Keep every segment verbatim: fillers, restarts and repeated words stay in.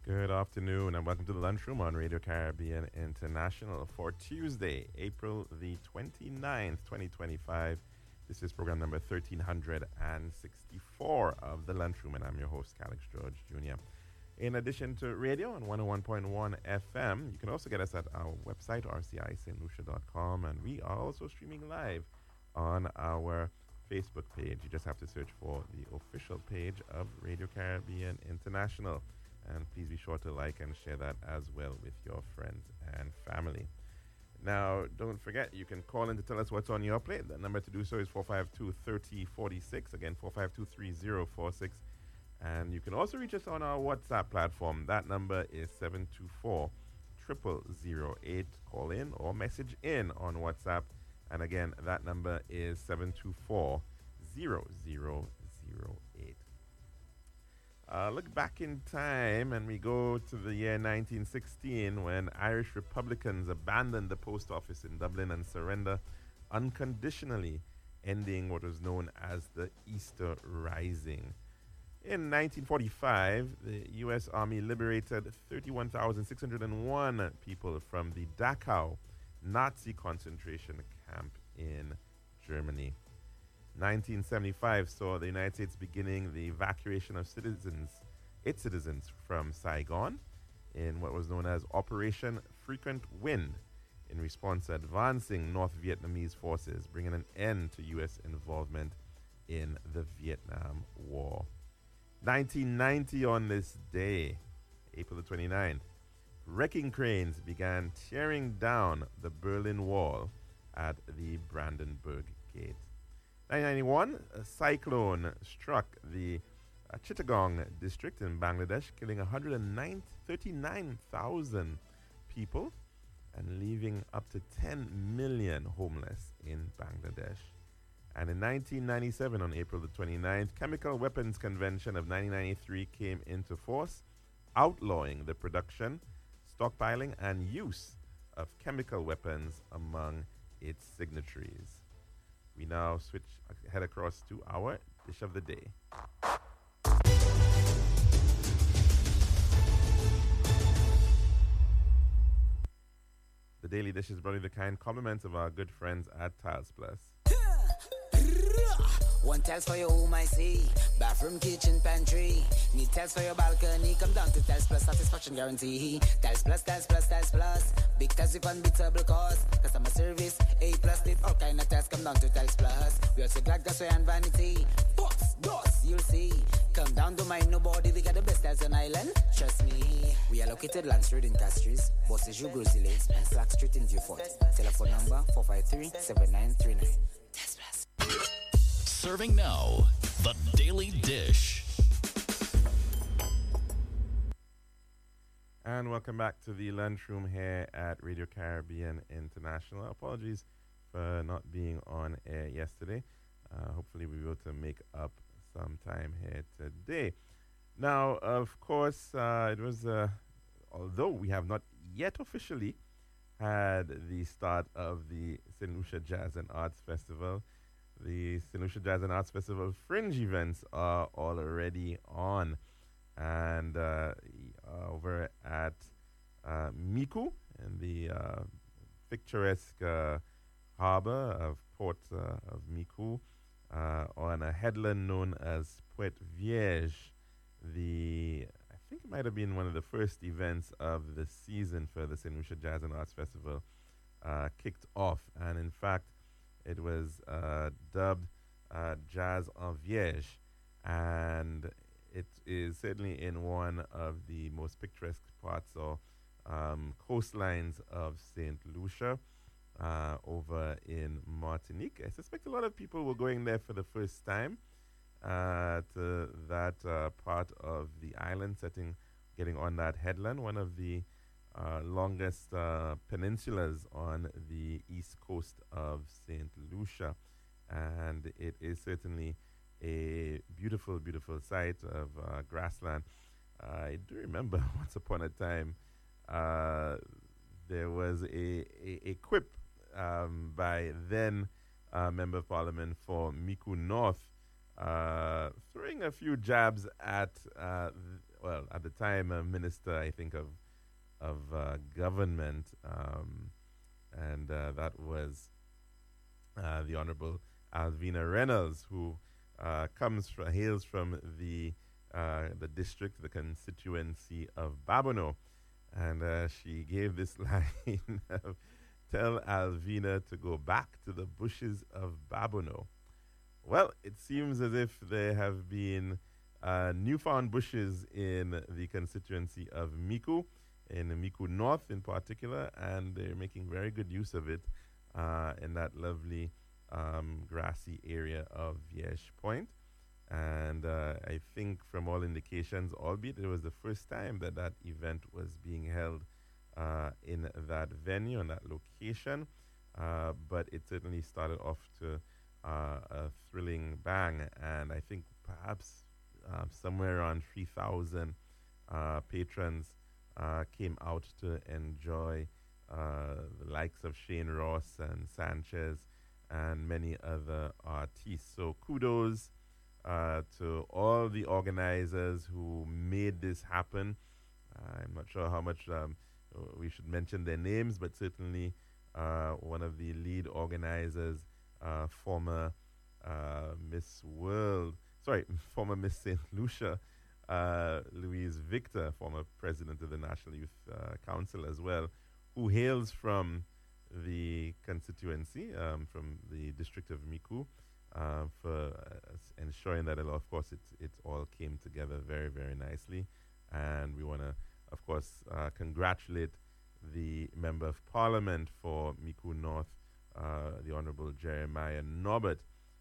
Good afternoon and welcome to the lunchroom on Radio Caribbean International for Tuesday, April the twenty-ninth, twenty twenty-five. This is program number one three sixty-four of the lunchroom, and I'm your host, Calix George Junior In addition to radio on one oh one point one F M, you can also get us at our website, r c i st lucia dot com, and we are also streaming live on our Facebook page. You just have to search for the official page of Radio Caribbean International. And please be sure to like and share that as well with your friends and family. Now, don't forget, you can call in to tell us what's on your plate. The number to do so is four five two, three oh four six. Again, four five two, three oh four six. And you can also reach us on our WhatsApp platform. That number is seven two four, zero zero zero eight. Call in or message in on WhatsApp. And again, that number is seven two four, zero zero zero eight. Uh, look back in time and we go to the year nineteen sixteen when Irish Republicans abandoned the post office in Dublin and surrender unconditionally, ending what was known as the Easter Rising. In nineteen forty-five, the U S Army liberated thirty-one thousand six hundred one people from the Dachau Nazi concentration camp in Germany. nineteen seventy-five saw the United States beginning the evacuation of citizens, its citizens from Saigon in what was known as Operation Frequent Wind in response to advancing North Vietnamese forces, bringing an end to U S involvement in the Vietnam War. nineteen ninety on this day, April the twenty-ninth, wrecking cranes began tearing down the Berlin Wall at the Brandenburg Gate. nineteen ninety-one, a cyclone struck the uh, Chittagong district in Bangladesh, killing one hundred thirty-nine thousand people and leaving up to ten million homeless in Bangladesh. And in nineteen ninety-seven, on April the twenty-ninth, Chemical Weapons Convention of nineteen ninety-three came into force, outlawing the production, stockpiling, and use of chemical weapons among its signatories. We now switch head across to our dish of the day. The daily dish is brought you the kind compliments of our good friends at Tiles Plus. One tiles for your home, I see. Bathroom, kitchen, pantry. Need tiles for your balcony. Come down to Tiles Plus, satisfaction guarantee. Tiles Plus, Tiles Plus, Tiles Plus. Big tiles with unbeatable cost. Customer service, A plus, need all kind of tiles. Come down to Tiles Plus. We also got gasway and vanity. Box, doors, you'll see. Come down to mind nobody. We got the best tiles on island. Trust me. We are located Lance Road in Castries, Bosses Joux Grosile, and Slack Street in Vieux Fort. Telephone number four five three, seven nine three nine. Tiles Plus. Serving now, the Daily Dish. And welcome back to the lunchroom here at Radio Caribbean International. Apologies for not being on air yesterday. Uh, hopefully we'll be able to make up some time here today. Now, of course, uh, it was, uh, although we have not yet officially had the start of the Saint Lucia Jazz and Arts Festival, the Saint Lucia Jazz and Arts Festival fringe events are already on. And uh, over at uh, Micoud, in the uh, picturesque uh, harbor of Port uh, of Micoud, uh, on a headland known as Pointe Vierge, the I think it might have been one of the first events of the season for the Saint Lucia Jazz and Arts Festival uh, kicked off. And in fact, it was uh, dubbed uh, Jazz en Vierge, and it is certainly in one of the most picturesque parts or um, coastlines of Saint Lucia, uh, over in Martinique. I suspect a lot of people were going there for the first time uh, to that uh, part of the island, setting, getting on that headland, one of the uh, longest uh, peninsulas on the east coast of Saint Lucia. And it is certainly a beautiful, beautiful sight of uh, grassland. Uh, I do remember once upon a time uh, there was a, a, a quip um, by then uh, Member of Parliament for Micoud North, uh, throwing a few jabs at uh, th- well, at the time, a minister, I think, of of uh, government, um, and uh, that was uh, the Honorable Alvina Reynolds, who uh, comes from, hails from the uh, the district, the constituency of Babonneau, and uh, she gave this line of, "Tell Alvina to go back to the bushes of Babonneau." Well, it seems as if there have been uh, newfound bushes in the constituency of Micoud, in Micoud North in particular, and they're making very good use of it uh, in that lovely um, grassy area of Viège Point. And uh, I think from all indications, albeit it was the first time that that event was being held uh, in that venue and that location, uh, but it certainly started off to uh, a thrilling bang. And I think perhaps uh, somewhere around three thousand uh, patrons uh, came out to enjoy uh, the likes of Shane Ross and Sanchez and many other artists. So kudos uh, to all the organizers who made this happen. Uh, I'm not sure how much um, we should mention their names, but certainly uh, one of the lead organizers, uh, former uh, Miss World, sorry, former Miss Saint Lucia, uh, Louise Victor, former president of the National Youth uh, Council as well, who hails from the constituency, um, from the district of Micoud, uh, for uh, ensuring that, of course, it, it all came together very, very nicely. And we want to, of course, uh, congratulate the Member of Parliament for Micoud North, uh, the Honorable Jeremiah Norbert,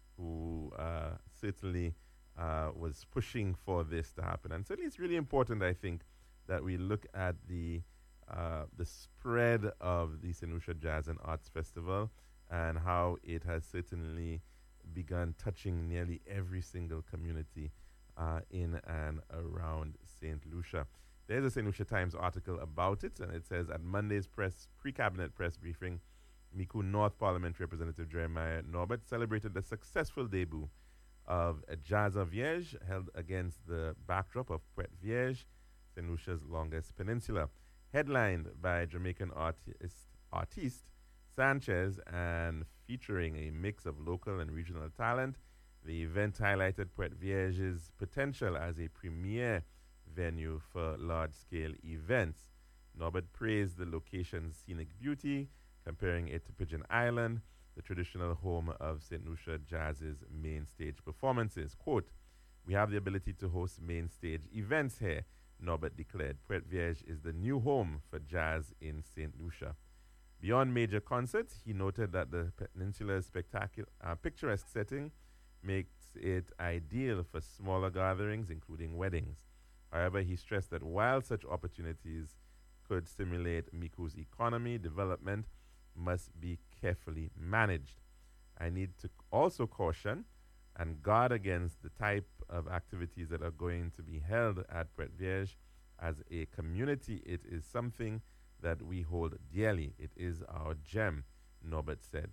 who uh, certainly uh, was pushing for this to happen. And certainly it's really important, I think, that we look at the uh, the spread of the Saint Lucia Jazz and Arts Festival and how it has certainly begun touching nearly every single community uh, in and around Saint Lucia. There's a Saint Lucia Times article about it, and it says, at Monday's press pre-cabinet press briefing, Micoud North Parliament Representative Jeremiah Norbert celebrated the successful debut of a Jazz of Viège held against the backdrop of Pointe Viège, Saint Lucia's longest peninsula. Headlined by Jamaican artist, artiste Sanchez and featuring a mix of local and regional talent, the event highlighted Pointe Viège's potential as a premier venue for large-scale events. Norbert praised the location's scenic beauty, comparing it to Pigeon Island, the traditional home of Saint Lucia Jazz's main stage performances. Quote, "We have the ability to host main stage events here," Norbert declared. Pointe Viège is the new home for jazz in Saint Lucia. Beyond major concerts, he noted that the peninsula's spectacular, uh, picturesque setting makes it ideal for smaller gatherings, including weddings. However, he stressed that while such opportunities could stimulate Micoud's economy, development must be carefully managed. I need to also caution and guard against the type of activities that are going to be held at Pointe Viège. As a community, it is something that we hold dearly. It is our gem, Norbert said.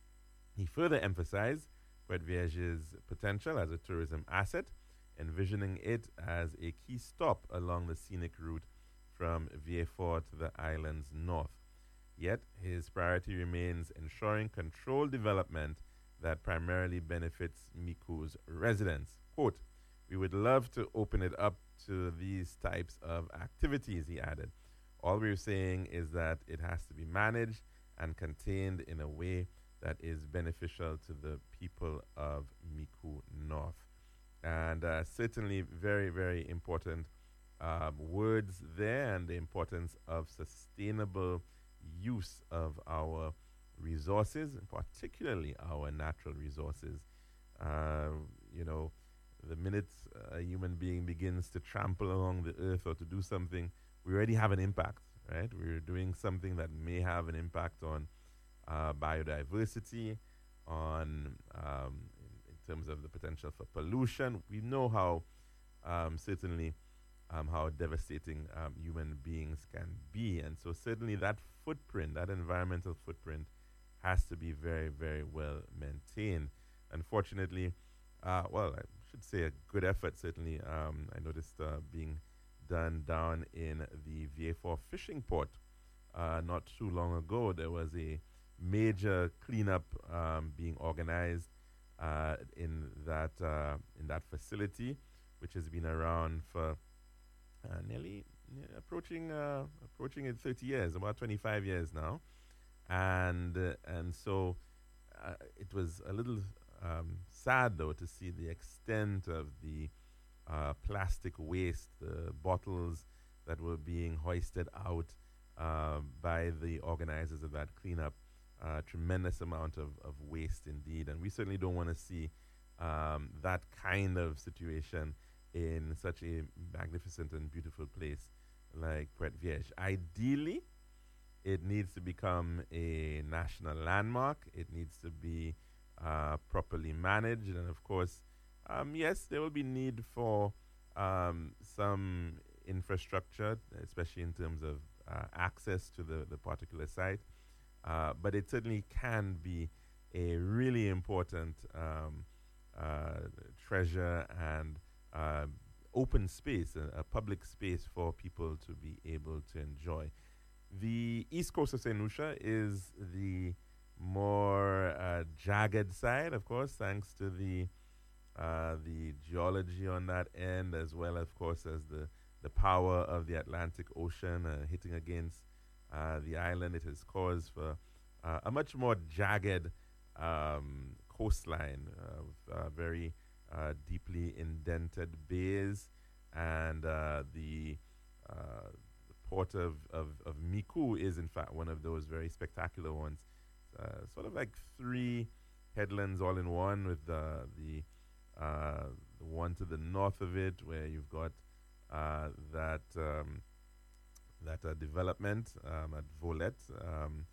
He further emphasized Pointe Viège's potential as a tourism asset, envisioning it as a key stop along the scenic route from Vieux-Fort to the island's north. Yet, his priority remains ensuring controlled development that primarily benefits Micoud's residents. Quote, "We would love to open it up to these types of activities," he added. "All we're saying is that it has to be managed and contained in a way that is beneficial to the people of Micoud North." And uh, certainly very, very important um, words there, and the importance of sustainable use of our resources, and particularly our natural resources. Uh, you know, the minute a human being begins to trample along the earth or to do something, we already have an impact, right? We're doing something that may have an impact on uh, biodiversity, on um, in, in terms of the potential for pollution. We know how um, certainly um, how devastating um, human beings can be, and so certainly that footprint, that environmental footprint, has to be very, very well maintained. Unfortunately, uh, well, I should say a good effort, certainly. Um, I noticed uh, being done down in the V A four fishing port. Uh, not too long ago, there was a major cleanup um, being organized uh, in that uh, in that facility, which has been around for uh, nearly ne- approaching uh, approaching it thirty years, about twenty-five years now, and uh, and so uh, it was a little um, sad though to see the extent of the uh, plastic waste, the bottles that were being hoisted out uh, by the organizers of that cleanup. Uh, tremendous amount of, of waste indeed, and we certainly don't want to see um, that kind of situation in such a magnificent and beautiful place like Puerto Viejo. Ideally, it needs to become a national landmark. It needs to be uh, properly managed, and of course, um, yes, there will be need for um, some infrastructure, especially in terms of uh, access to the, the particular site. Uh, but it certainly can be a really important um, uh, treasure and uh, open space, a, a public space for people to be able to enjoy. The east coast of Saint Lucia is the more uh, jagged side, of course, thanks to the uh, the geology on that end, as well, of course, as the, the power of the Atlantic Ocean uh, hitting against Uh, the island. It has caused for uh, a much more jagged um, coastline, uh, with, uh, very uh, deeply indented bays, and uh, the, uh, the port of, of, of Micoud is in fact one of those very spectacular ones. Uh, sort of like three headlands all in one, with uh, the, uh, the one to the north of it where you've got uh, that um, that uh, development um, at Volet, um,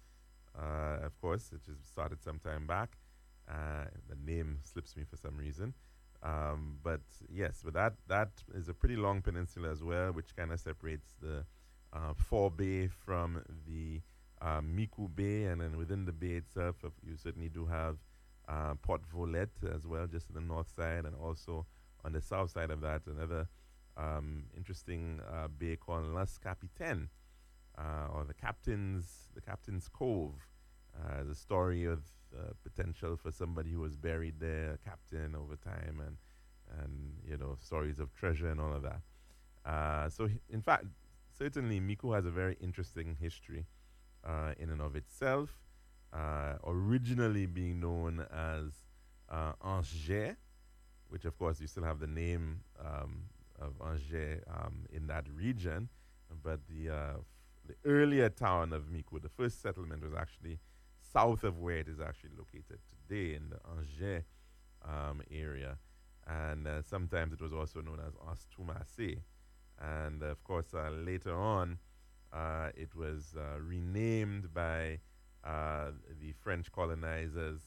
uh, of course, which has started some time back. Uh, the name slips me for some reason. Um, but yes, but that, that is a pretty long peninsula as well, which kind of separates the uh, Fore Bay from the uh, Micoud Bay. And then within the bay itself, uh, you certainly do have uh, Port Volet as well, just to the north side, and also on the south side of that, another Um, interesting uh, bay called Las Capitaine, uh, or the Captain's the Captain's Cove. Uh, the story of uh, potential for somebody who was buried there, a captain over time, and and you know, stories of treasure and all of that. Uh, so, h- in fact, certainly Micoud has a very interesting history uh, in and of itself. Uh, originally being known as uh, Angers, which of course you still have the name Um, of Angers um, in that region, but the uh, f- the earlier town of Micoud, the first settlement, was actually south of where it is actually located today, in the Angers um, area, and uh, sometimes it was also known as Anse-Toumassé, and uh, of course uh, later on uh, it was uh, renamed by uh, the French colonizers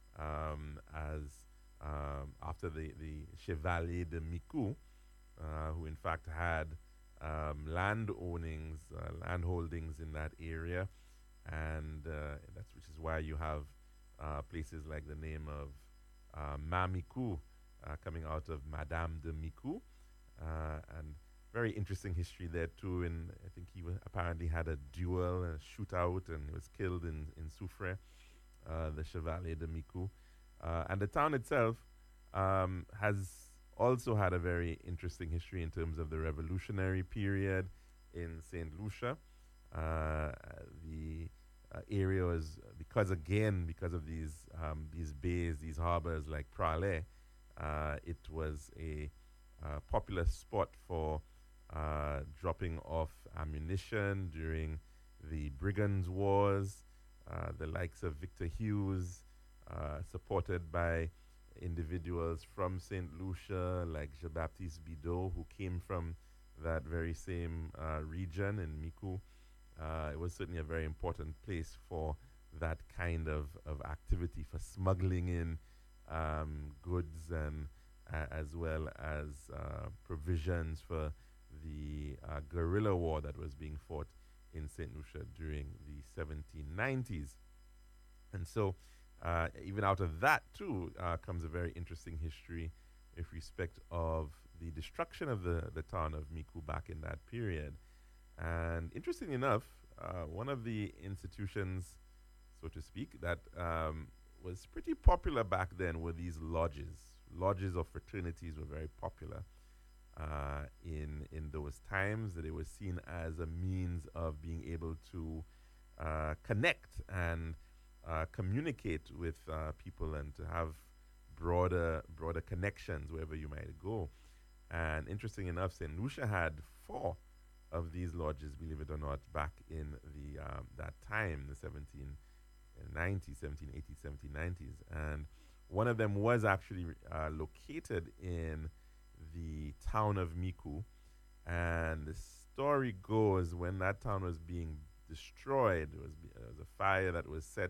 um, as um, after the, the Chevalier de Micoud, Uh, who in fact had um, land ownings, uh, land holdings in that area, and uh, that's which is why you have uh, places like the name of uh, Mamicoud uh, coming out of Madame de Micoud, uh, and very interesting history there too. And I think he wa- apparently had a duel, a shootout, and he was killed in in Soufrière, uh, the Chevalier de Micoud, uh, and the town itself um, has also had a very interesting history in terms of the revolutionary period in Saint Lucia. Uh, the uh, area was, because again, because of these um, these bays, these harbors like Praslin, uh, it was a uh, popular spot for uh, dropping off ammunition during the Brigands Wars. Uh, the likes of Victor Hughes, uh, supported by individuals from Saint Lucia, like Jean-Baptiste Bidot, who came from that very same uh, region in Micoud. Uh, it was certainly a very important place for that kind of, of activity, for smuggling in um, goods, and uh, as well as uh, provisions for the uh, guerrilla war that was being fought in Saint Lucia during the seventeen nineties. And so Uh, even out of that, too, uh, comes a very interesting history with respect of the destruction of the, the town of Miku back in that period. And interesting enough, uh, one of the institutions, so to speak, that um, was pretty popular back then were these lodges. Lodges or fraternities were very popular uh, in in those times. They were seen as a means of being able to uh, connect and uh, communicate with uh, people and to have broader broader connections wherever you might go. And interesting enough, Saint Lucia had four of these lodges, believe it or not, back in the um, that time, the seventeen nineties, seventeen eighties, seventeen nineties. And one of them was actually uh, located in the town of Miku. And the story goes, when that town was being destroyed, it was, be, it was a fire that was set,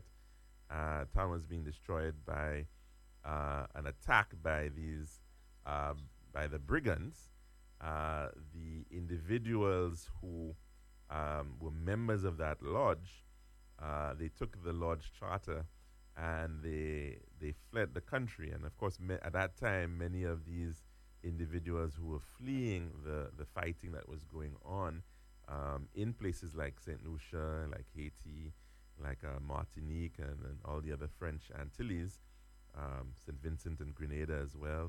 uh, town was being destroyed by uh, an attack by these, uh, by the brigands. Uh, the individuals who um, were members of that lodge, uh, they took the lodge charter and they they fled the country. And of course, me- at that time, many of these individuals who were fleeing the, the fighting that was going on um, in places like Saint Lucia, like Haiti, like uh, Martinique, and, and all the other French Antilles, um, Saint Vincent and Grenada as well.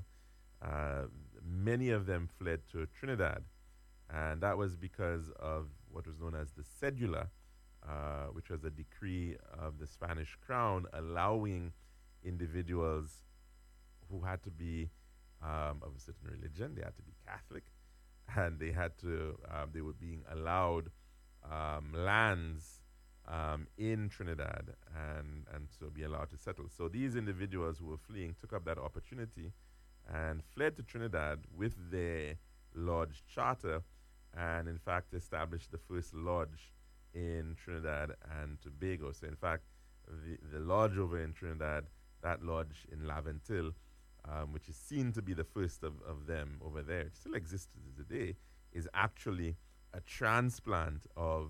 Uh, many of them fled to Trinidad, and that was because of what was known as the cedula, uh, which was a decree of the Spanish crown allowing individuals who had to be um, of a certain religion, they had to be Catholic, and they had to, um, they were being allowed um, lands um, in Trinidad and, and to be allowed to settle. So these individuals who were fleeing took up that opportunity and fled to Trinidad with their lodge charter, and in fact established the first lodge in Trinidad and Tobago. So in fact, the, the lodge over in Trinidad, that lodge in Laventille, um, which is seen to be the first of, of them over there, it still exists to today, is actually a transplant of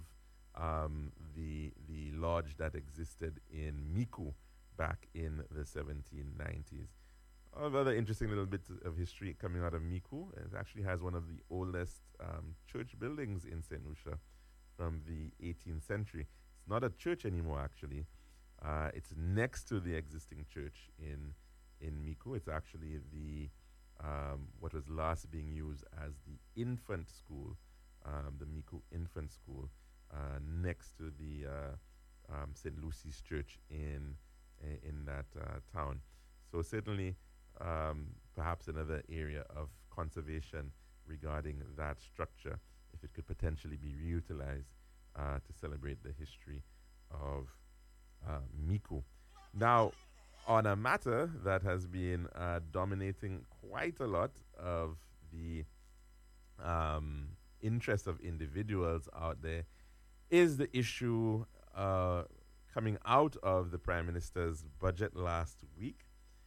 um, the, the lodge that existed in Miku back in the seventeen nineties. Another interesting little bit of history coming out of Miku. It actually has one of the oldest um, church buildings in Saint Lucia from the eighteenth century. It's not a church anymore, actually. Uh, it's next to the existing church in in Miku. It's actually the um, what was last being used as the infant school, um, the Miku Infant School, uh, next to the uh, um, Saint Lucy's Church in in that uh, town. So certainly. Um, perhaps another area of conservation regarding that structure, if it could potentially be reutilized uh, to celebrate the history of uh, Miku. Now, on a matter that has been uh, dominating quite a lot of the um, interest of individuals out there is the issue uh, coming out of the Prime Minister's budget last week.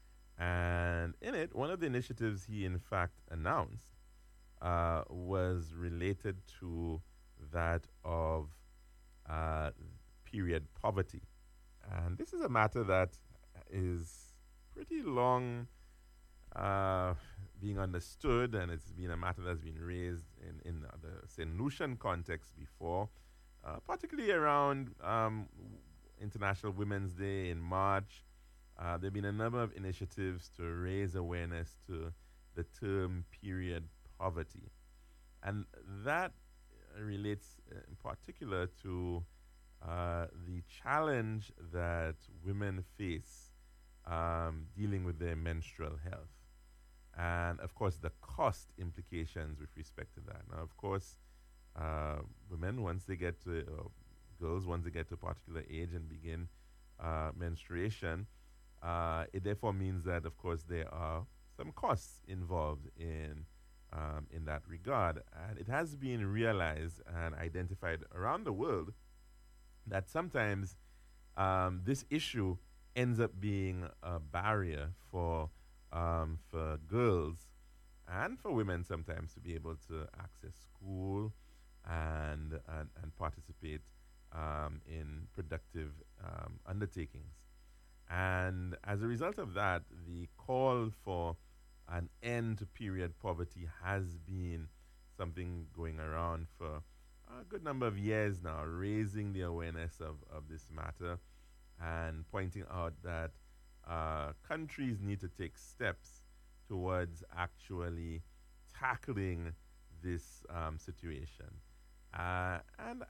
And in it, one of the initiatives he in fact announced uh, was related to that of uh, period poverty. And this is a matter that is pretty long uh, being understood, and it's been a matter that's been raised in, in the Saint Lucian context before, uh, particularly around um, International Women's Day in March. Uh, there have been a number of initiatives to raise awareness to the term period poverty. And that uh, relates uh, in particular to uh, the challenge that women face um, dealing with their menstrual health. And of course, the cost implications with respect to that. Now, of course, uh, women, once they get to, uh, girls, once they get to a particular age and begin uh, menstruation, Uh, it therefore means that, of course, there are some costs involved in um, in that regard. And it has been realized and identified around the world that sometimes um, this issue ends up being a barrier for um, for girls and for women sometimes to be able to access school and and, and participate um, in productive um, undertakings. And as a result of that, the call for an end to period poverty has been something going around for a good number of years now, raising the awareness of, of this matter and pointing out that uh, countries need to take steps towards actually tackling this um, situation. Uh, and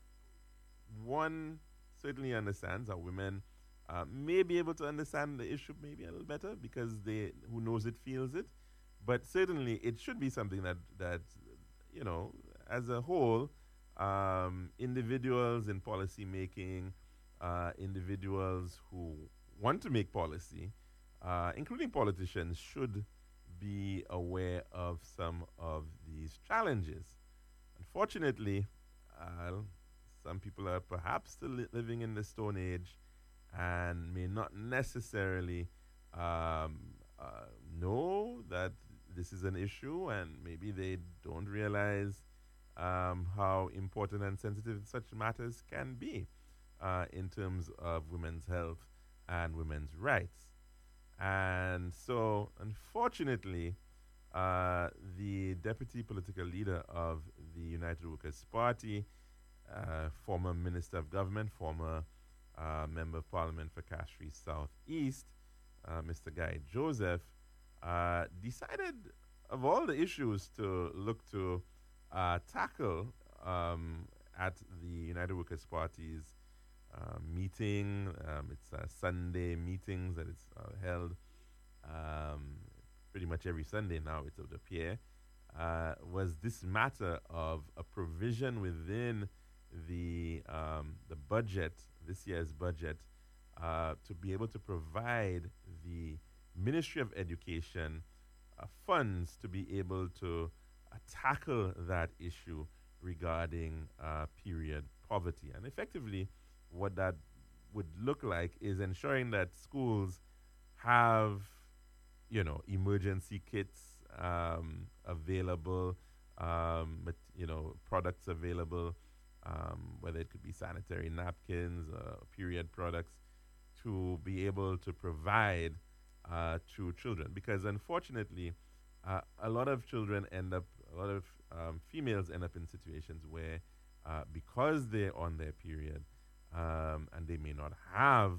one certainly understands that women uh, may be able to understand the issue maybe a little better because they, who knows it feels it. But certainly it should be something that, that you know, as a whole, um, individuals in policy making, uh, individuals who want to make policy, uh, including politicians, should be aware of some of these challenges. Unfortunately, uh, some people are perhaps still li- living in the Stone Age and may not necessarily um, uh, know that this is an issue, and maybe they don't realize um, how important and sensitive such matters can be uh, in terms of women's health and women's rights. And so, unfortunately, uh, the deputy political leader of the United Workers' Party, uh, former Minister of Government, former uh, Member of Parliament for Castries South East, uh, Mister Guy Joseph, uh, decided, of all the issues to look to uh, tackle um, at the United Workers' Party's uh, meeting, um, it's uh, Sunday meetings that it's uh, held um, pretty much every Sunday now, it would appear, uh, was this matter of a provision within the um, the budget, this year's budget, uh, to be able to provide the Ministry of Education uh, funds to be able to uh, tackle that issue regarding uh, period poverty. And effectively, what that would look like is ensuring that schools have, you know, emergency kits um, available, um, but, you know, products available, um, whether it could be sanitary napkins, uh, period products, to be able to provide uh, to children. Because unfortunately, uh, a lot of children end up, a lot of um, females end up in situations where uh, because they're on their period, um, and they may not have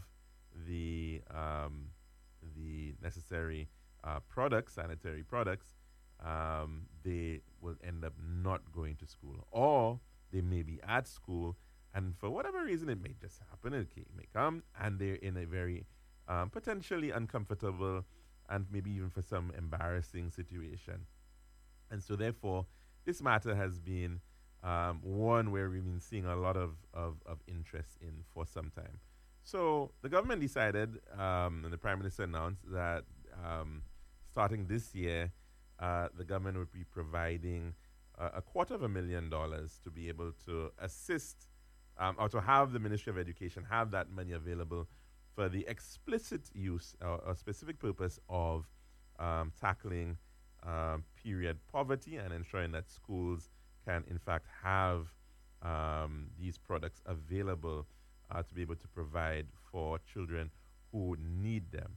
the um, the necessary uh, products, sanitary products, um, they will end up not going to school. Or they may be at school, and for whatever reason, it may just happen, it may come, and they're in a very um, potentially uncomfortable and maybe even for some embarrassing situation. And so therefore, this matter has been um, one where we've been seeing a lot of, of, of interest in for some time. So the government decided, um, and the Prime Minister announced that um, starting this year, uh, the government would be providing uh, a quarter of a million dollars to be able to assist um, or to have the Ministry of Education have that money available for the explicit use or, or specific purpose of um, tackling um, period poverty and ensuring that schools can in fact have um, these products available uh, to be able to provide for children who need them.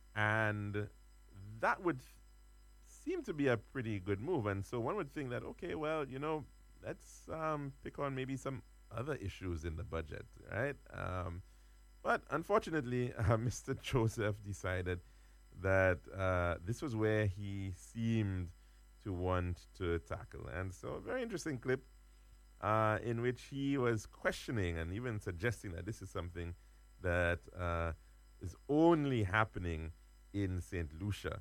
And that would seem to be a pretty good move. And so one would think that, okay, well, you know, let's um, pick on maybe some other issues in the budget, right? Um, but unfortunately, uh, Mister Joseph decided that uh, this was where he seemed to want to tackle. And so a very interesting clip uh, in which he was questioning and even suggesting that this is something that uh, is only happening in Saint Lucia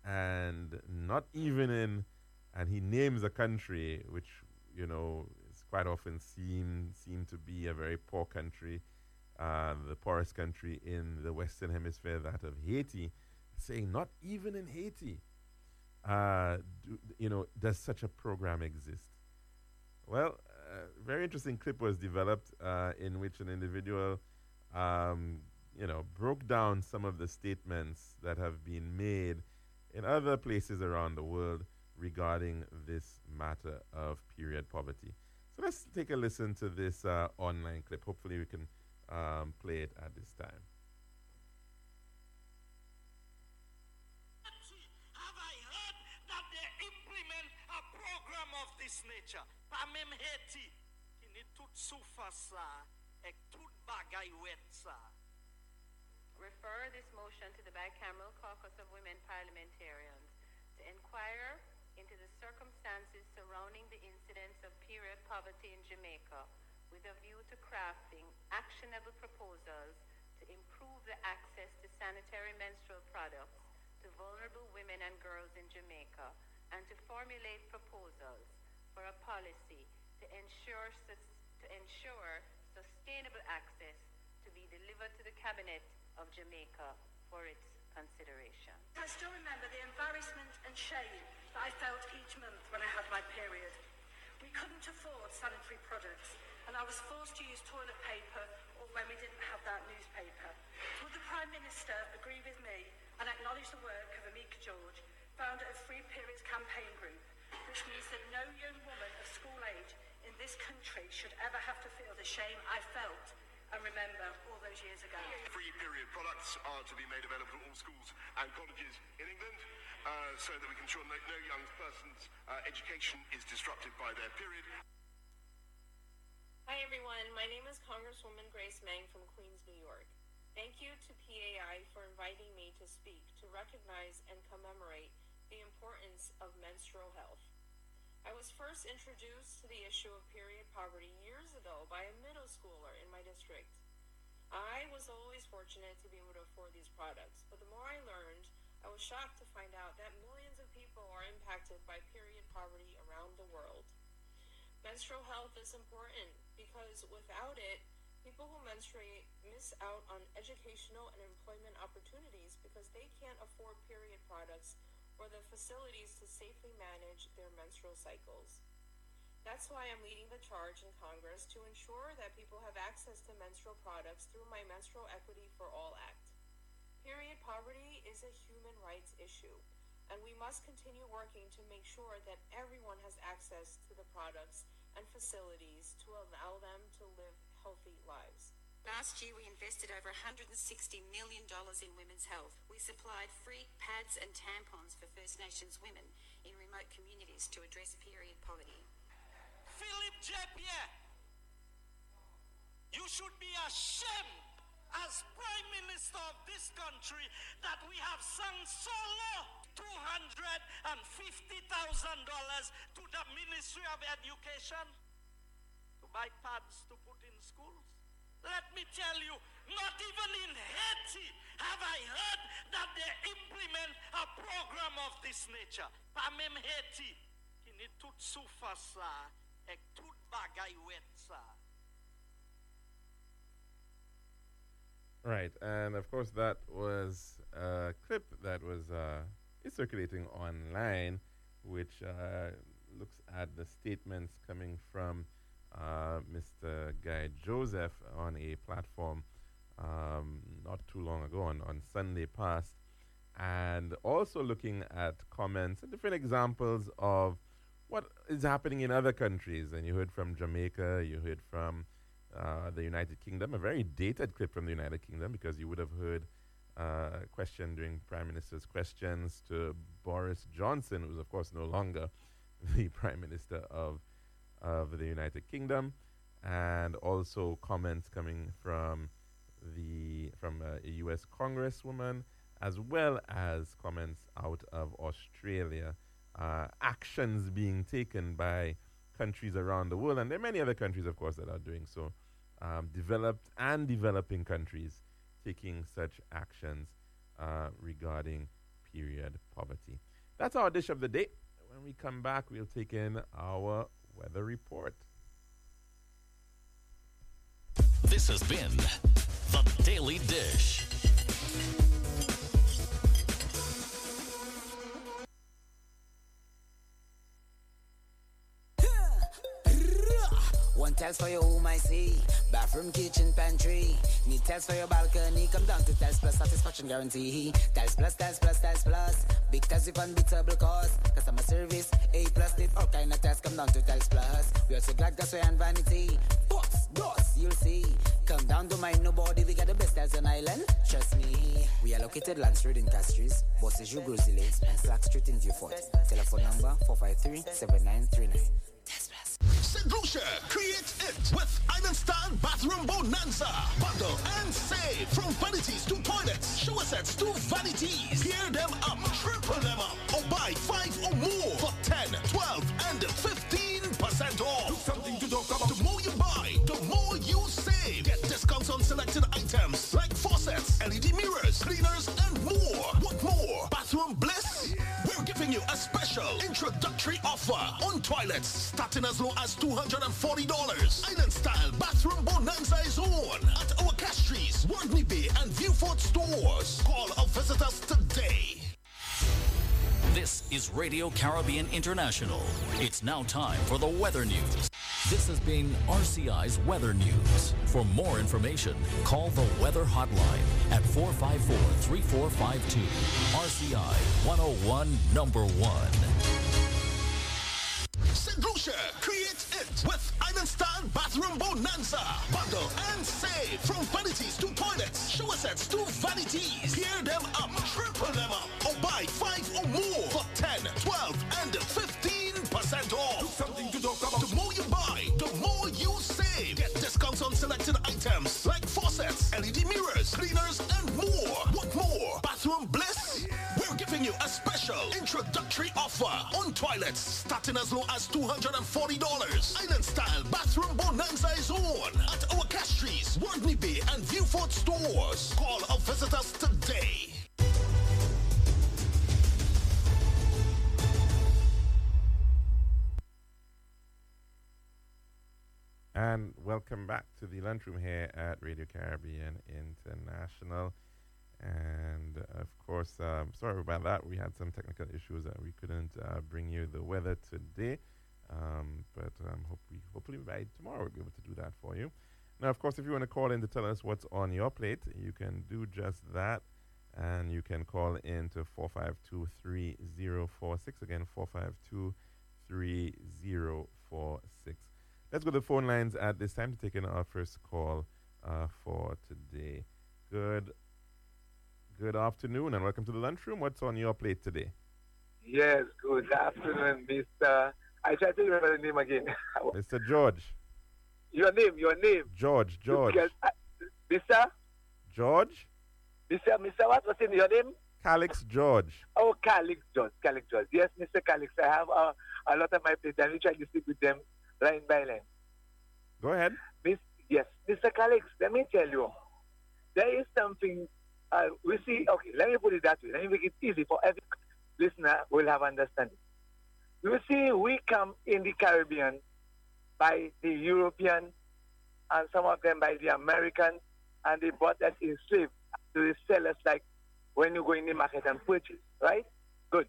and not even in, and he names a country which, you know, is quite often seen, seen to be a very poor country, uh, the poorest country in the Western Hemisphere, that of Haiti, saying not even in Haiti, uh, do, you know, does such a program exist. Well, a very interesting clip was developed uh, in which an individual, um, you know, broke down some of the statements that have been made in other places around the world regarding this matter of period poverty. So let's take a listen to this uh, online clip. Hopefully we can um, play it at this time. Have I heard même Haiti, qui n'est toute souffrance ça, et toute bagaille ouette ça. Refer this motion to the bicameral caucus of women parliamentarians to inquire into the circumstances surrounding the incidence of period poverty in Jamaica with a view to crafting actionable proposals to improve the access to sanitary menstrual products to vulnerable women and girls in Jamaica, and to formulate proposals for a policy to ensure, sus- to ensure sustainable access to be delivered to the Cabinet of Jamaica for its consideration. I still remember the embarrassment and shame that I felt each month when I had my period. We couldn't afford sanitary products, and I was forced to use toilet paper or when we didn't have that newspaper. Would the Prime Minister agree with me and acknowledge the work of Amika George, founder of Free Periods Campaign Group, which means that no young woman of school age in this country should ever have to feel the shame I felt and remember all those years ago. Free period products are to be made available to all schools and colleges in England uh, so that we can ensure no, no young person's uh, education is disrupted by their period. Hi everyone, my name is Congresswoman Grace Meng from Queens, New York. Thank you to P A I for inviting me to speak to recognize and commemorate the importance of menstrual health. I was first introduced to the issue of period poverty years ago by a middle schooler in my district. I was always fortunate to be able to afford these products, but the more I learned, I was shocked to find out that millions of people are impacted by period poverty around the world. Menstrual health is important because without it, people who menstruate miss out on educational and employment opportunities because they can't afford period products or the facilities to safely manage their menstrual cycles. That's why I'm leading the charge in Congress to ensure that people have access to menstrual products through my Menstrual Equity for All Act. Period poverty is a human rights issue, and we must continue working to make sure that everyone has access to the products and facilities to allow them to live healthy lives. Last year, we invested over one hundred sixty million dollars in women's health. We supplied free pads and tampons for First Nations women in remote communities to address period poverty. Philip J. Pierre, you should be ashamed as Prime Minister of this country that we have sung so low two hundred fifty thousand dollars to the Ministry of Education to buy pads to put in schools. Let me tell you, not even in Haiti have I heard that they implement a program of this nature. Pas même Haiti, qui n'est tout souffre ça, et tout bagay ouet ça. Right, and of course that was a clip that was uh, is circulating online, which uh, looks at the statements coming from Uh, Mister Guy Joseph on a platform um, not too long ago, on, on Sunday past, and also looking at comments and different examples of what is happening in other countries. And you heard from Jamaica, you heard from uh, the United Kingdom, a very dated clip from the United Kingdom, because you would have heard uh, a question during Prime Minister's questions to Boris Johnson, who's of course no longer the Prime Minister of of the United Kingdom, and also comments coming from the from uh, a U S Congresswoman, as well as comments out of Australia, uh, actions being taken by countries around the world, and there are many other countries, of course, that are doing so, um, developed and developing countries taking such actions uh, regarding period poverty. That's our dish of the day. When we come back, we'll take in our weather report. This has been The Daily Dish. One tiles for your home, I see. Bathroom, kitchen, pantry. Need tiles for your balcony. Come down to Tiles Plus, satisfaction guarantee. Tiles Plus, Tiles Plus, Tiles Plus. Big tiles with unbeatable cost. Customer service, A plus. Did all kind of tiles. Come down to Tiles Plus. We also got gasway and vanity. Boss, boss, you'll see. Come down to mind nobody. We got the best tiles on island. Trust me. We are located Land Street in Castries, Bosses Jugos Lanes, and Slack Street in Vieux Fort. Telephone number four five three, seven nine three nine. Tiles Plus. Saint Lucia, create it with Island Style Bathroom Bonanza. Bundle and save from vanities to toilets, shower sets to vanities. Gear them up, triple them up, or buy five or more for ten, twelve, and fifteen percent off. Something to talk about. The more you buy, the more you save. Get discounts on selected items like faucets, L E D mirrors, cleaners, and more. What more? Bathroom Bliss? We're giving you a special introductory offer on toilets starting as low as two hundred forty dollars. Island Style Bathroom Bonanza is on at our Castries, Wardney Bay, and Viewfort stores. Call or visit us today. This is Radio Caribbean International. It's now time for the weather news. This has been R C I's Weather News. For more information, call the Weather Hotline at four five four, three four five two. R C I one oh one number one. Saint Lucia, create it with Island Style Bathroom Bonanza. Bundle and save from vanities to toilets, shower sets to vanities. Gear them up, triple them up, or buy five or more for ten, twelve, and fifteen percent off. Something to talk about. The more you buy, the more you save. Get discounts on selected items like faucets, L E D mirrors, cleaners, and more. What more? Bathroom Bliss? We're giving you a special introductory offer on toilets starting as low as two hundred forty dollars. Island Style Bathroom Bonanza is on at our Castries, Wardney Bay, and Viewfort stores. Call or visit us today. And welcome back to the lunchroom here at Radio Caribbean International. And of course, um, sorry about that. We had some technical issues that we couldn't uh, bring you the weather today. Um, but um, hope we, hopefully by tomorrow we'll be able to do that for you. Now, of course, if you want to call in to tell us what's on your plate, you can do just that. And you can call in to four five two, three zero four six. Again, four five two, three zero four six. Let's go to the phone lines at this time to take in our first call uh, for today. Good good afternoon and welcome to the lunchroom. What's on your plate today? Yes, good afternoon, Mister I try to remember the name again. Mister George. Your name, your name. George, George. Because, uh, Mister George? Mister Mister what was in your name? Calix George. Oh, Calix George, Calix George. Yes, Mister Calix. I have uh, a lot of my plate and we try to speak with them line by line. Go ahead. Miss, yes, Mister Calix, let me tell you, there is something, uh, we see, okay, let me put it that way. Let me make it easy for every listener who will have understanding. You see, we come in the Caribbean by the European and some of them by the American, and they bought us in slave to the sellers like when you go in the market and purchase, right? Good.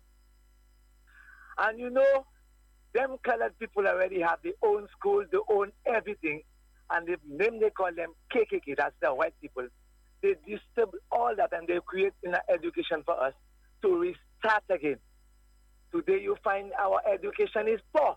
And you know, them colored people already have their own school, their own everything, and the name they call them K K K, that's the white people. They disturb all that and they create an education for us to restart again. Today you find our education is poor.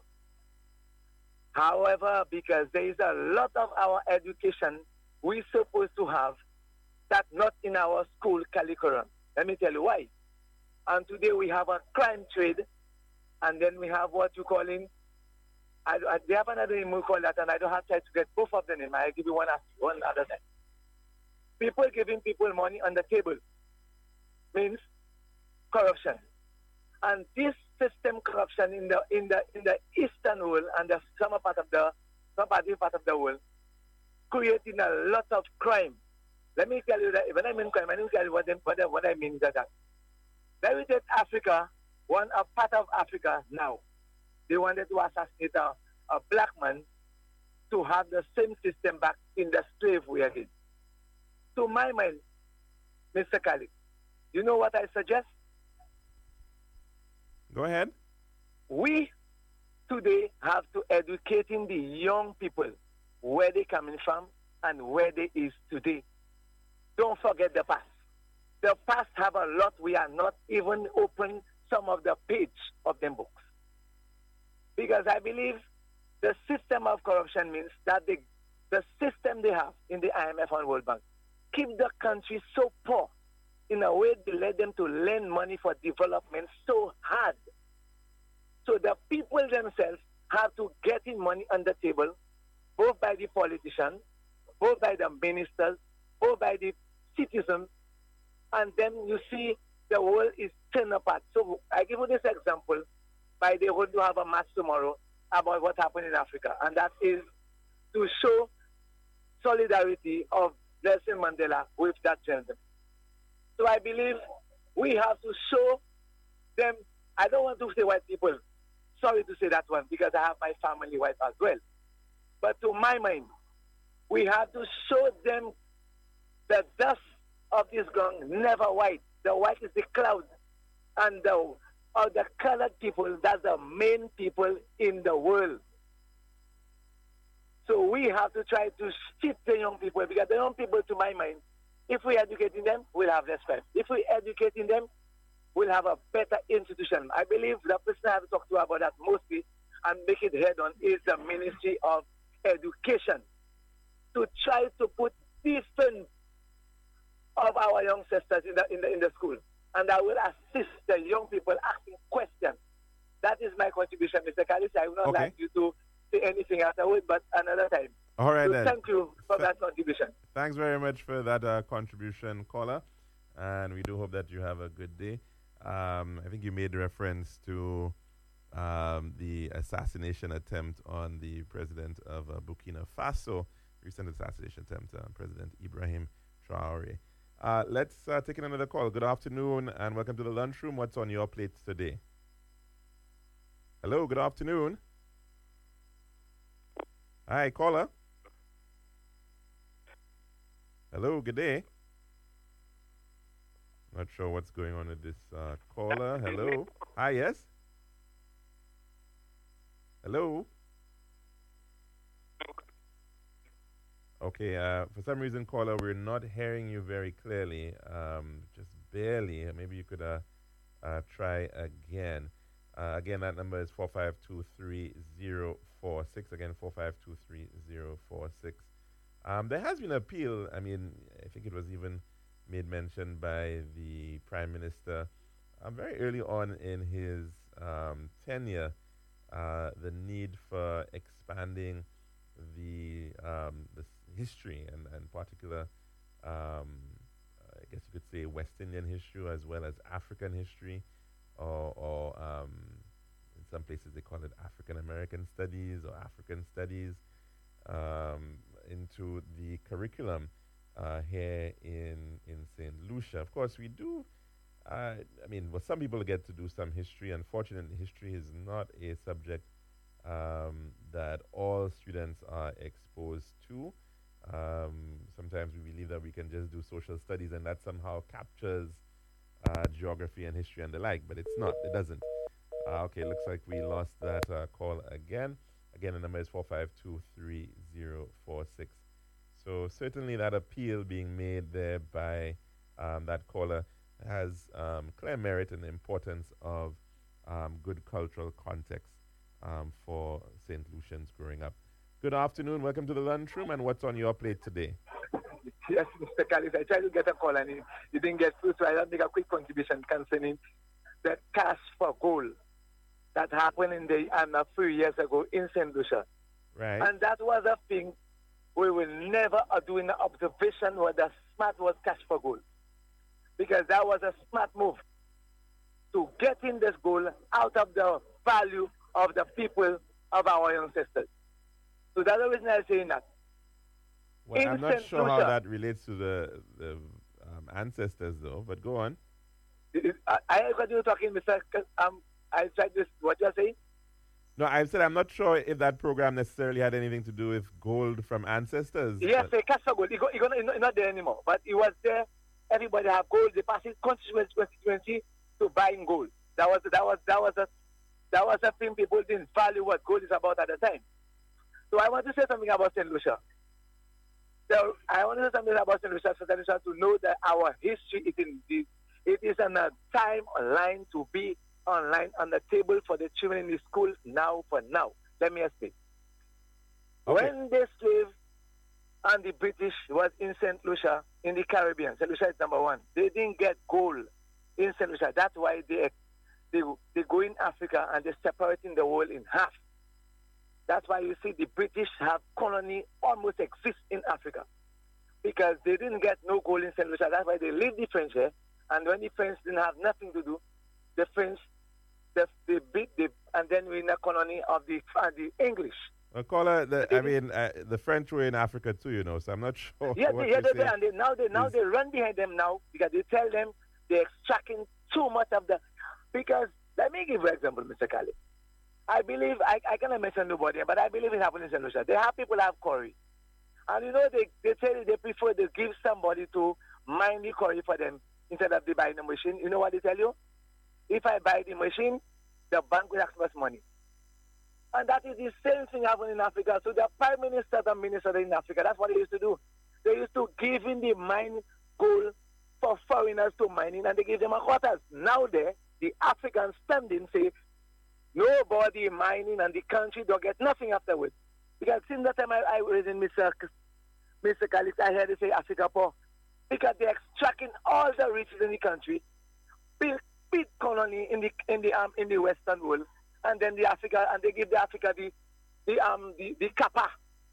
However, because there is a lot of our education we're supposed to have that's not in our school curriculum. Let me tell you why. And today we have a crime trade, and then we have what you call in, I, I, they have another name we call that, and I don't have time to get both of them in. I'll give you one after one other time. People giving people money on the table means corruption. And this system corruption in the in the in the eastern world and the summer part of the some part of the world creating a lot of crime. Let me tell you that when I mean crime, I mean tell you what, them, what, what I mean is that. Let me take Africa, one a part of Africa now. They wanted to assassinate a, a black man to have the same system back in the slave way again. To my mind, Mister Khalid, you know what I suggest? Go ahead. We today have to educating the young people where they coming from and where they is today. Don't forget the past. The past have a lot. We are not even open some of the page of them books. Because I believe the system of corruption means that the, the system they have in the I M F and World Bank keep the country so poor. In a way, they let them to lend money for development so hard. So the people themselves have to get in money on the table, both by the politicians, both by the ministers, both by the citizens, and then you see the world is turned apart. So I give you this example. By they're going to have a match tomorrow about what happened in Africa, and that is to show solidarity of Nelson Mandela with that gentleman. So I believe we have to show them. I don't want to say white people. Sorry to say that one, because I have my family white as well. But to my mind, we have to show them the dust of this ground never white. The white is the cloud, and the or the colored people, that's the main people in the world. So we have to try to shift the young people, because the young people, to my mind, if we educating them, we'll have less crime. If we educating them, we'll have a better institution. I believe the person I have to talk to about that mostly and make it head on is the Ministry of Education, to try to put different of our young sisters in the, in the, in the school. And I will assist the young people asking questions. That is my contribution, Mister Callis. I would not Okay. like you to say anything afterwards, but another time. All right, So then. thank you for Th- that contribution. Thanks very much for that uh, contribution, caller. And we do hope that you have a good day. Um, I think you made reference to um, the assassination attempt on the president of uh, Burkina Faso, recent assassination attempt on President Ibrahim Traore. Uh, let's uh, take in another call. Good afternoon and welcome to the lunchroom. What's on your plate today? Hello, good afternoon. Hi, caller. Hello, good day. Not sure what's going on with this uh, caller. Hello. Hi, yes? Hello? Okay, uh, for some reason, caller, we're not hearing you very clearly, um, just barely. Maybe you could uh, uh, try again. Uh, again, that number is four five two three zero four six. Again, four five two three zero four six. Um, there has been an appeal. I mean, I think it was even made mention by the Prime Minister um, very early on in his um, tenure, uh, the need for expanding the um, the history and, and particular, um, I guess you could say West Indian history as well as African history, or, or um, in some places they call it African American studies or African studies, um, into the curriculum uh, here in in Saint Lucia. Of course, we do. Uh, I mean, well, some people get to do some history. Unfortunately, history is not a subject um, that all students are exposed to. Um, sometimes we believe that we can just do social studies and that somehow captures uh, geography and history and the like, but it's not. It doesn't. Uh, okay, looks like we lost that uh, call again. Again, the number is four five two three zero four six. So certainly that appeal being made there by um, that caller has um, clear merit in the importance of um, good cultural context um, for Saint Lucians growing up. Good afternoon. Welcome to the lunchroom. And what's on your plate today? Yes, Mister Callis, I tried to get a call and you, you didn't get through, so I'll make a quick contribution concerning the cash for gold that happened in the um, a few years ago in Saint Lucia. Right. And that was a thing we will never uh, do an observation where the smart was cash for gold. Because that was a smart move to get in this gold out of the value of the people of our ancestors. So that's the reason I'm saying that. Well, in I'm not Saint sure how Lucia, that relates to the, the um, ancestors, though, but go on. it- it- I, I heard you talking, Mister C- Um, I tried this, what you're saying? No, I said I'm not sure if that program necessarily had anything to do with gold from ancestors. Yes, but- a cash for gold. It go, it go, it's not- it's not there anymore. But it was there. Everybody have gold. They passed it constitution twenty twenty to buying gold. That was that was that was a that was a thing people didn't value what gold is about at the time. So I want to say something about Saint Lucia. So I want to say something about Saint Lucia, Saint Lucia, to know that our history is in the, it is on a timeline to be online on the table for the children in the school now for now. Let me explain. Okay. When the slave and the British was in Saint Lucia, in the Caribbean, Saint Lucia is number one. They didn't get gold in Saint Lucia. That's why they, they, they go in Africa and they're separating the world in half. That's why you see the British have colony almost exist in Africa. Because they didn't get no gold in Saint Lucia. That's why they leave the French here. And when the French didn't have nothing to do, the French, they, they beat the, and then we're in a colony of the, uh, the English. Well, caller, the, I mean, uh, the French were in Africa too, you know, so I'm not sure. Yeah, what they, yeah, you're they, saying and they, now they now is- they run behind them now because they tell them they're extracting too much of the. Because let me give you an example, Mister Kali. I believe I, I cannot mention nobody, but I believe it happened in Saint Lucia. They have people have quarry, and you know they they tell you they prefer to give somebody to mine the quarry for them instead of they buying the machine. You know what they tell you? If I buy the machine, the bank will ask us money. And that is the same thing happening in Africa. So the prime minister and minister in Africa, that's what they used to do. They used to give in the mine gold for foreigners to mining, and they give them a quarters. Now there, the Africans standing say, nobody mining and the country don't get nothing afterwards. Because since that time I, I was in Mister K- Mister Calix, I heard they say Africa poor. Because they're extracting all the riches in the country, big, big colony in the in the um, in the Western world. And then the Africa, and they give the Africa the the um the, the kappa.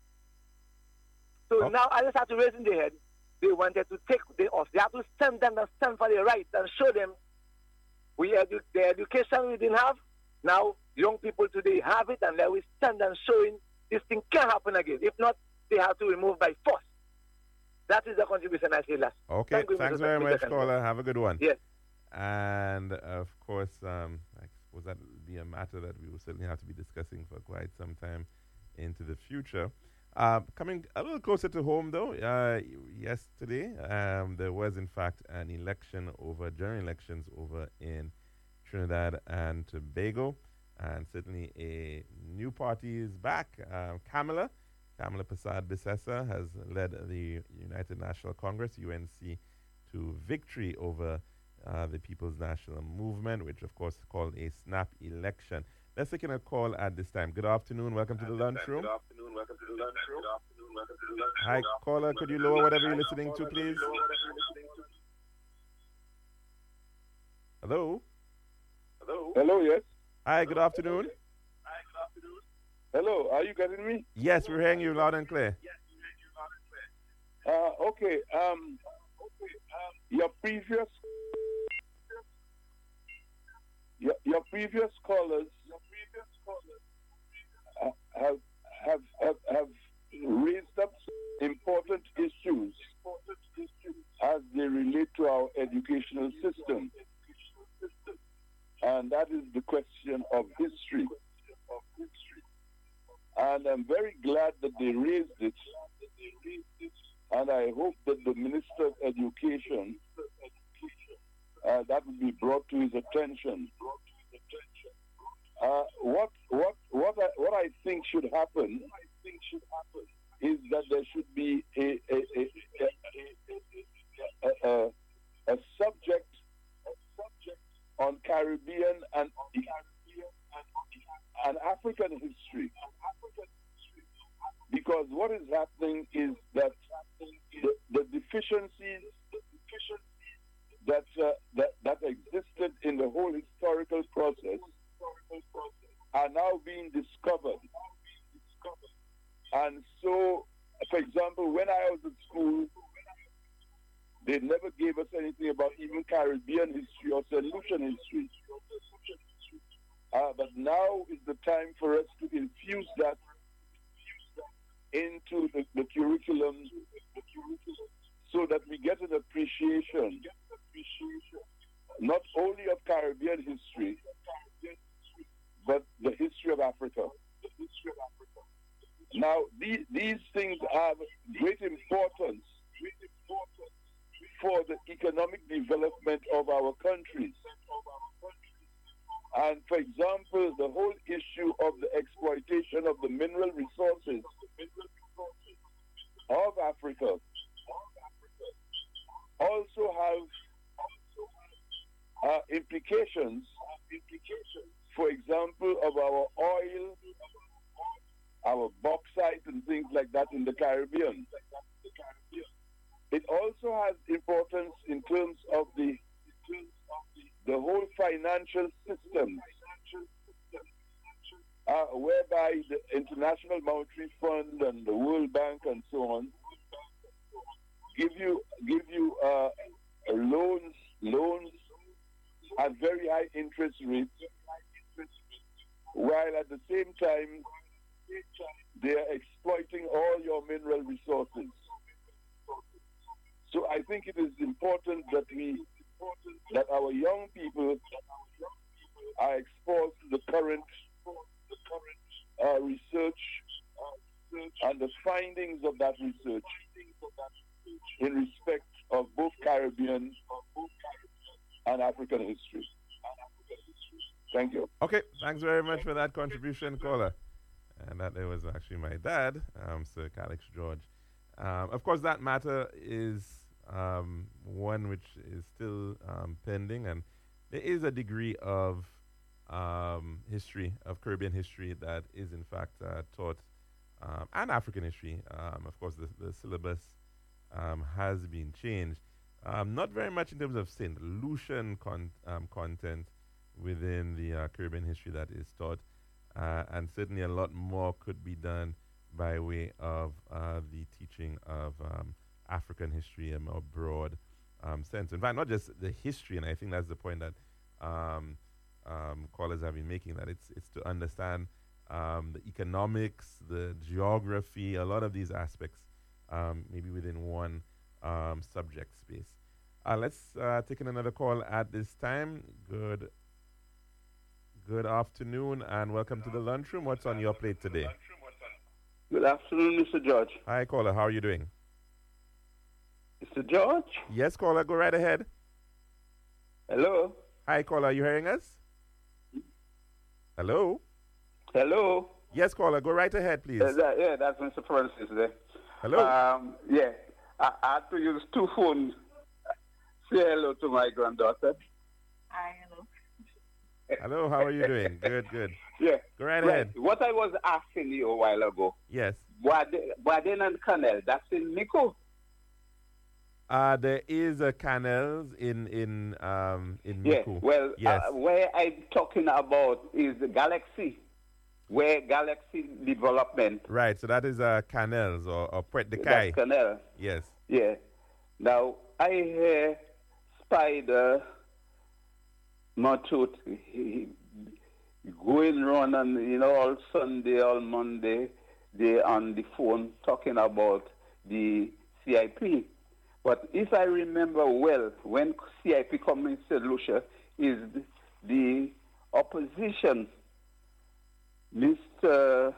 So Oh. now I just have to raise in their head. They wanted to take the off. They have to stand them and stand for their rights and show them we edu- the education we didn't have. Now young people today have it, and they will stand and showing this thing can happen again. If not, they have to remove by force. That is the contribution I say last. Okay, Thank you, thanks Mister very Mister much, Kandel. caller. Have a good one. Yes. And of course, um, I suppose that will be a matter that we will certainly have to be discussing for quite some time into the future. Uh, coming a little closer to home, though, uh, yesterday um, there was in fact an election over general elections over in Trinidad and Tobago, and certainly a new party is back. Um, Kamala, Kamala Persad Bissessa has led the United National Congress (U N C) to victory over Uh, the People's National Movement, which of course is called a snap election. Let's take in a call at this time. Good afternoon. Welcome to the lunchroom. Good afternoon. Welcome to the lunchroom. Good afternoon. Welcome to the lunchroom. Hi, caller. Could you lower whatever you're listening to, please? Hello. Hello. Hello, yes. Hi, good afternoon. Hi, good afternoon. Hello, are you getting me? Yes, we're hearing you loud and clear. Uh, okay, um, your previous your, your previous callers uh, have, have have have raised up important issues as they relate to our educational system, and that is the question of history. And I'm very glad that they raised it. And I hope that the Minister of Education, uh, that will be brought to his attention. Uh, what what what I, what I think should happen is that there should be a a a, a, a, a subject on Caribbean and and African history. Because what is happening is that the, the deficiencies that, uh, that that existed in the whole historical process are now being discovered. And so, for example, when I was at school, they never gave us anything about even Caribbean history or Saint Lucian history. Uh, but now is the time for us to infuse that into the, the curriculum so that we get an appreciation not only of Caribbean history but the history of Africa. Now these, these things have great importance for the economic development of our countries. And for example, the whole issue of the exploitation of the mineral resources of Africa also have uh, implications, for example, of our oil, our bauxite and things like that in the Caribbean. It also has importance in terms of the the whole financial system uh, whereby the International Monetary Fund and the World Bank and so on give you give you uh, loans loans at very high interest rates, while at the same time they are exploiting all your mineral resources. So I think it is important that we that our young people are exposed to the current uh, research and the findings of that research in respect of both Caribbean and African history. Thank you. Okay, thanks very much for that contribution, caller. And that there was actually my dad, um, Sir Calix George. Um, of course, that matter is um, one which is still um, pending, and there is a degree of um, history, of Caribbean history, that is in fact uh, taught, um, and African history. Um, of course, the, the syllabus um, has been changed. Um, not very much in terms of Saint Lucian con- um, content within the uh, Caribbean history that is taught, uh, and certainly a lot more could be done by way of uh, the teaching of um, African history in a more broad um, sense. In fact, not just the history, and I think that's the point that um, um, callers have been making, that it's it's to understand um, the economics, the geography, a lot of these aspects, um, maybe within one um, subject space. Uh, let's uh, take in another call at this time. Good Good afternoon and welcome to the lunchroom. What's on your plate today? Good afternoon, Mister George. Hi, caller. How are you doing? Mister George? Yes, caller. Go right ahead. Hello? Hi, caller. Are you hearing us? Hello? Hello? Yes, caller. Go right ahead, please. Uh, that, yeah, that's Mister Francis there. Hello? Um, yeah, I, I had to use two phones. Say hello to my granddaughter. Hi, hello. Hello, how are you doing? Good, good. Yeah. Go right, right ahead. What I was asking you a while ago. Yes. Baden and Canal, that's in Miko? Uh, there is a canals in in um in Yeah, Mico. well, yes. uh, where I'm talking about is the Galaxy, where Galaxy development. Right, so that is uh, canals or, or Puerto de Cay. That's Canal. Yes. Yeah. Now, I hear Spider Matut going around and, you know, all Sunday, all Monday, they on the phone talking about the C I P. But if I remember well, when C I P come in Saint Lucia, is the opposition, Mister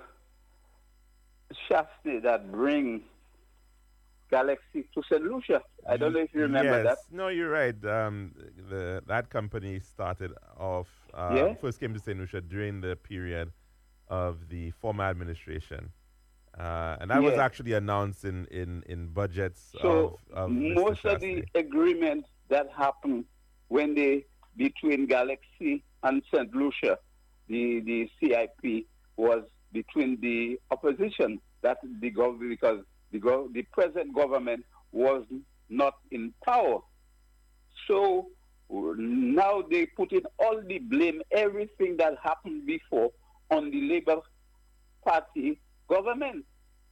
Shastney, that bring Galaxy to Saint Lucia. I don't know if you remember yes. that. No, you're right. Um, the that company started off, uh, Yeah? first came to Saint Lucia during the period of the former administration. Uh, and that was Yeah. actually announced in, in, in budgets So of, of Mister most of the agreements that happened when they between Galaxy and Saint Lucia, the the C I P was between the opposition, that the government, because the gov- the present government was not in power. So now they put in all the blame, everything that happened before, on the Labour Party government.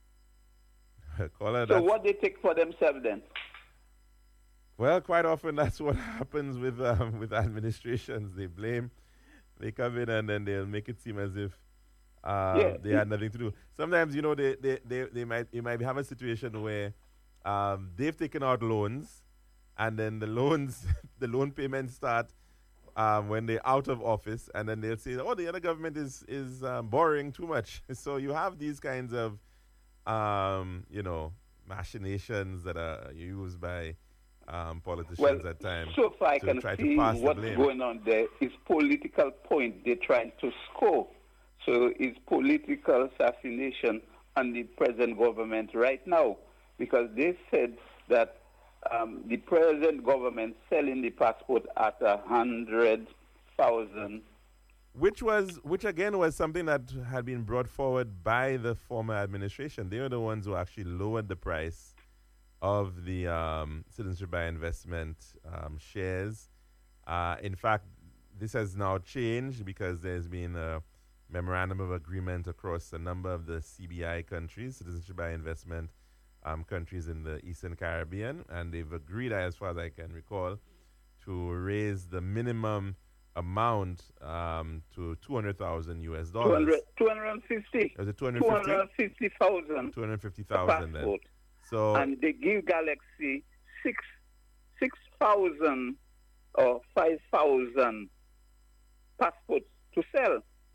Caller, So that's- what they take for themselves then? Well, quite often that's what happens with um, with administrations. They blame, they come in and then they'll make it seem as if uh, Yeah. they had nothing to do. Sometimes, you know, they, they, they, they might you might have a situation where um, they've taken out loans, and then the loans the loan payments start um, when they're out of office, and then they'll say, "Oh, the other government is is um, borrowing too much." So you have these kinds of um, you know machinations that are used by um, politicians Well, at times so far I to can try see to pass the what's blame. going on there is political point they're trying to score. So it's political assassination on the present government right now, because they said that um, the present government selling the passport at a hundred thousand. Which was, which again was something that had been brought forward by the former administration. They were the ones who actually lowered the price of the um, citizenship by investment um, shares. Uh, in fact, this has now changed because there's been a memorandum of agreement across a number of the C B I countries, citizenship by investment um, countries in the Eastern Caribbean, and they've agreed, as far as I can recall, to raise the minimum amount um, to two hundred thousand U S dollars. two hundred fifty. Was it two hundred fifty? two hundred fifty thousand. two hundred fifty thousand then. So, and they give Galaxy six six thousand or five thousand passports to sell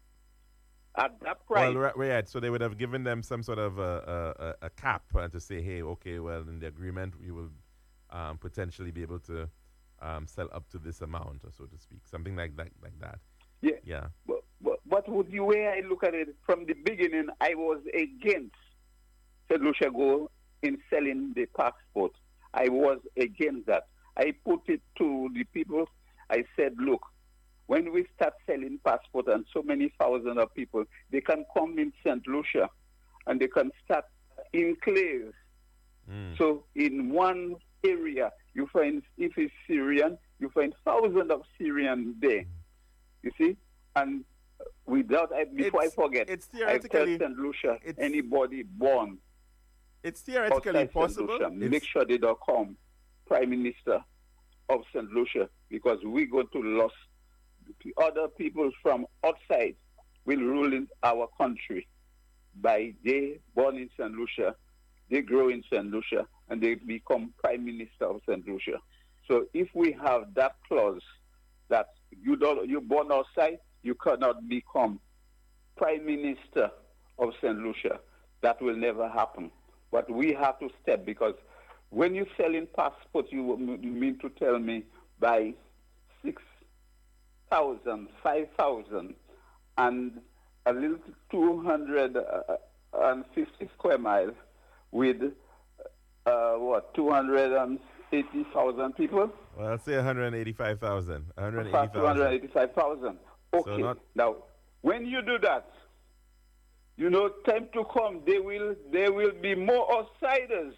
at that price. Well, right, right. So they would have given them some sort of a, a, a cap uh, to say, hey, okay, well, in the agreement, we will um, potentially be able to um, sell up to this amount, or so to speak, something like that. Like that. Yeah. Yeah. But, but, but with the way I look at it from the beginning, I was against Saint Lucia go in selling the passport. I was against that. I put it to the people. I said, look, when we start selling passport and so many thousands of people, they can come in Saint Lucia and they can start enclaves. Mm. So in one area, you find, if it's Syrian, you find thousands of Syrians there. You see? And without, I, before It's- I forget, it's I tell theoretically- Saint Lucia, it's- anybody born It's theoretically outside Saint possible. Lucia, It's- make sure they don't come Prime Minister of Saint Lucia, because we're going to lose other people from outside will rule in our country by they born in Saint Lucia, they grow in Saint Lucia, and they become Prime Minister of Saint Lucia. So if we have that clause that you don't, you born outside, you cannot become Prime Minister of Saint Lucia, that will never happen. But we have to step, because when you're selling passports, you mean to tell me by six thousand, five thousand, and a little two hundred fifty square miles with uh, what, two hundred eighty thousand people? Well, I'll say one hundred eighty-five thousand. one hundred eighty two hundred thousand. eighty-five thousand. Okay. So not- Now, when you do that, you know, time to come, there will there will be more outsiders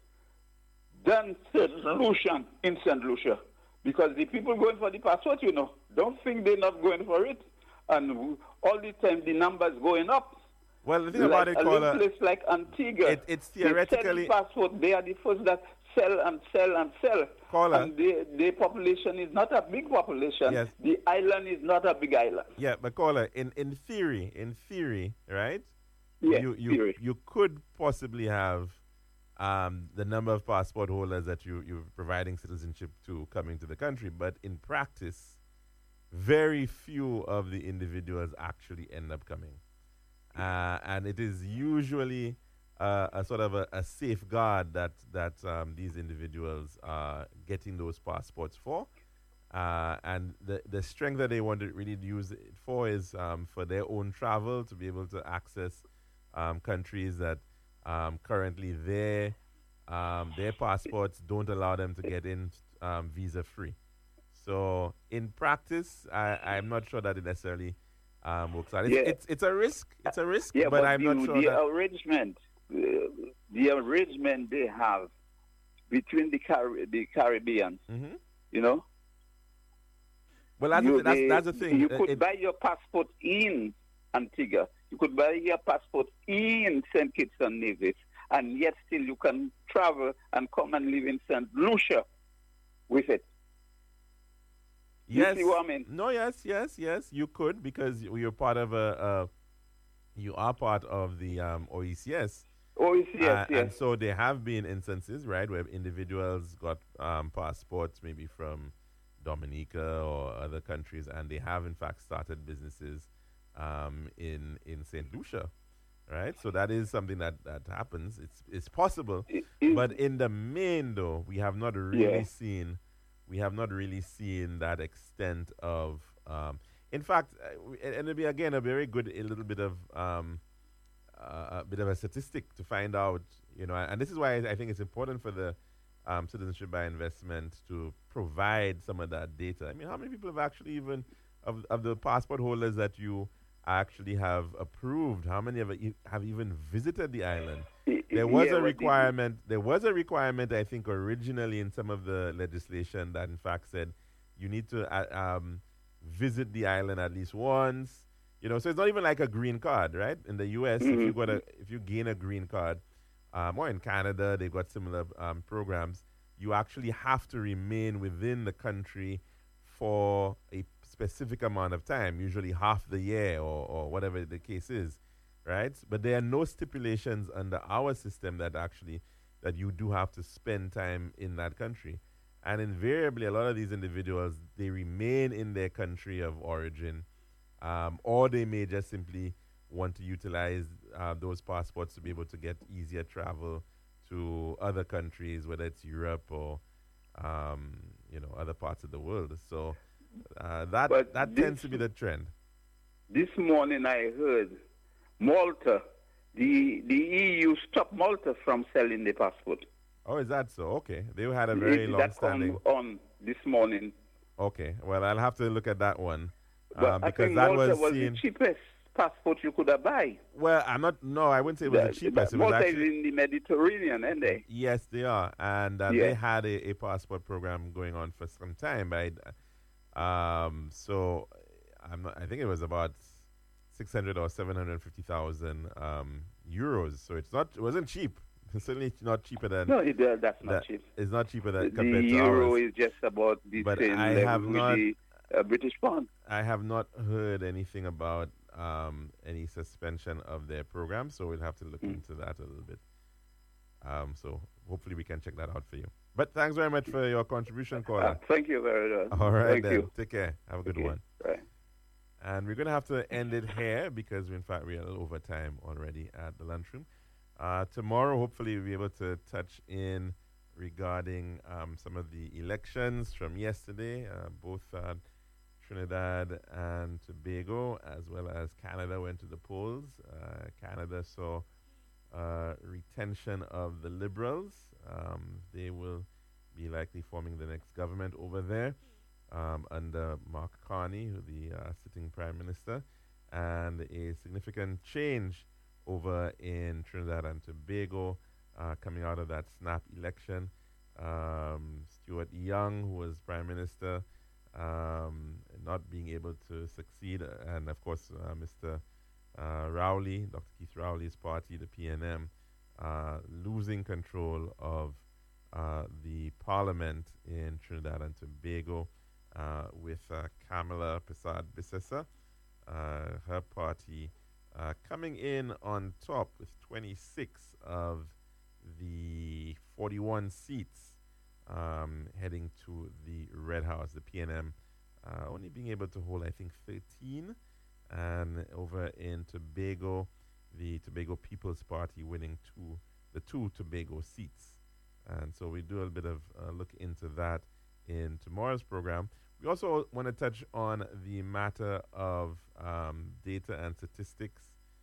than Saint Lucian in Saint Lucia, because the people going for the passport, you know, don't think they're not going for it, and all the time the numbers going up. Well, the thing like about it, a little caller, place like Antigua, it- it's they sell theoretically- the passport. They are the first that sell and sell and sell. Caller. And the their population is not a big population. Yes. The island is not a big island. yeah, but caller, in, in theory, in theory, right? Yeah, you you, theory. you could possibly have um, the number of passport holders that you, you're providing citizenship to coming to the country, but in practice, very few of the individuals actually end up coming. Uh, and it is usually uh, a sort of a, a safeguard that, that um, these individuals are getting those passports for. Uh, and the, the strength that they want to really use it for is um, for their own travel, to be able to access um, countries that um, currently their, um, their passports don't allow them to get in um, visa-free. So in practice, I, I'm not sure that it necessarily um, works out. It's, Yeah. it's, it's a risk. It's a risk, Yeah, but, but, I'm the, not sure the that... arrangement, uh, the arrangement they have between the Car- the Caribbean, Mhm. you know. Well, that's, you, the, that's, they- that's the thing. You Uh, could it- buy your passport in Antigua. You could buy your passport in Saint Kitts and Nevis, and yet still you can travel and come and live in Saint Lucia with it. You Yes. see what I mean? No, yes, yes, yes. You could, because you- you're part of a, a you are part of the um, O E C S. O E C S, Uh, yes. And so there have been instances, right, where individuals got um, passports maybe from Dominica or other countries, and they have in fact started businesses um, in in Saint Lucia, right? So that is something that, that happens. It's it's possible, but in the main, though, we have not really Yeah. seen we have not really seen that extent of. Um, in fact, uh, w- and it'll be again a very good a little bit of um, uh, a bit of a statistic to find out, you know, and this is why I, I think it's important for the um, citizenship by investment to provide some of that data. I mean, how many people have actually even of of the passport holders that you actually have approved? How many have e- have even visited the island? There was yeah, a what the- requirement. There was a requirement, I think, originally in some of the legislation that, in fact, said you need to uh, um, visit the island at least once. You know, so it's not even like a green card, right? In the U S, Mm-hmm. if you got a, if you gain a green card, um, or in Canada, they've got similar um, programs. You actually have to remain within the country for a specific amount of time, usually half the year or, or whatever the case is, right? But there are no stipulations under our system that actually that you do have to spend time in that country. And invariably, a lot of these individuals, they remain in their country of origin, um, or they may just simply want to utilize uh, those passports to be able to get easier travel to other countries, whether it's Europe or, um, you know, other parts of the world. So uh, that But that this- tends to be the trend. This morning I heard Malta, the the E U stopped Malta from selling the passport. Oh, is that so? Okay. They had a very It- long that standing. come on this morning. Okay. Well, I'll have to look at that one. But um, I because think that Malta was, was seen. the cheapest passport you could have buy. Well, I'm not. No, I wouldn't say it was the, The- cheapest. It was Malta actually. is in the Mediterranean, isn't they? Yes, they are, and uh, Yeah. they had a, a passport program going on for some time. Right? Um, so I'm not, I think it was about six hundred or seven hundred fifty thousand um, euros. So it's not. It wasn't cheap. It's certainly not cheaper than. No, it, uh, that's not that- cheap. It's not cheaper The, than the compared to euro ours. is just about the But same I level have with not- the uh, British pound. I have not heard anything about um, any suspension of their program, so we'll have to look Mm. into that a little bit. Um, so hopefully we can check that out for you. But thanks very much for your contribution, Uh, caller. thank you very much. All right, Thank then. you. Take care. Have a good Okay. one. Right. And we're going to have to end it here because, in fact, we're a little over time already at the lunchroom. Uh, tomorrow, hopefully, we'll be able to touch in regarding um, some of the elections from yesterday. Uh, both uh, Trinidad and Tobago, as well as Canada, went to the polls. Uh, Canada saw uh, retention of the Liberals. Um, they will be likely forming the next government over there um, under Mark Carney, who the uh, sitting prime minister, and a significant change over in Trinidad and Tobago uh, coming out of that snap election. Um, Stuart Young, who was prime minister, um, not being able to succeed, uh, and of course uh, Mister Uh, Rowley, Doctor Keith Rowley's party, the P N M, uh, losing control of uh, the parliament in Trinidad and Tobago uh, with uh, Kamala Persad-Bissessar, uh, her party uh, coming in on top with twenty-six of the forty-one seats um, heading to the Red House, the P N M uh, only being able to hold, I think, thirteen. And over in Tobago, the Tobago People's Party winning two, the two Tobago seats. And so we do a bit of a look into that in tomorrow's program. We also want to touch on the matter of um, data and statistics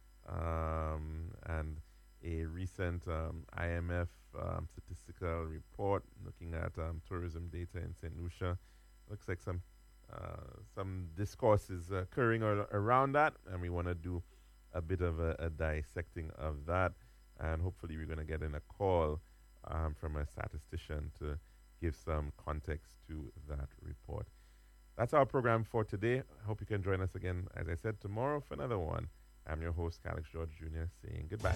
um, and a recent um, I M F um, statistical report looking at um, tourism data in Saint Lucia. Looks like some Uh, some discourse is occurring ar- around that, and we want to do a bit of a, a dissecting of that, and hopefully we're going to get in a call um, from a statistician to give some context to that report. That's our program for today. I hope you can join us again, as I said, tomorrow for another one. I'm your host, Calix George Junior, saying goodbye.